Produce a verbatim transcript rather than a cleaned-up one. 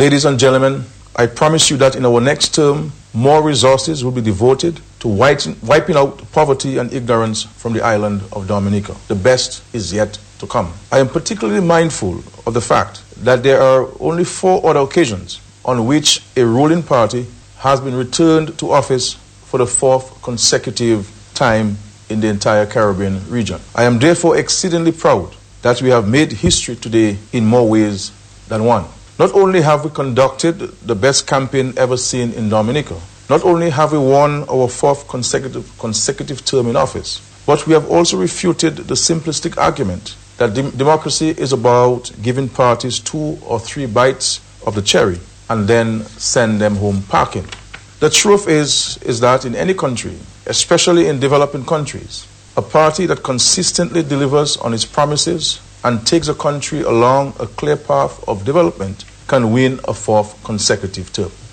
Ladies and gentlemen, I promise you that in our next term, more resources will be devoted to wiping out poverty and ignorance from the island of Dominica. The best is yet to come. I am particularly mindful of the fact that there are only four other occasions on which a ruling party has been returned to office for the fourth consecutive time in the entire Caribbean region. I am therefore exceedingly proud that we have made history today in more ways than one. Not only have we conducted the best campaign ever seen in Dominica, not only have we won our fourth consecutive, consecutive term in office, but we have also refuted the simplistic argument that de- democracy is about giving parties two or three bites of the cherry and then send them home packing. The truth is, is that in any country, especially in developing countries, a party that consistently delivers on its promises and takes a country along a clear path of development can win a fourth consecutive term.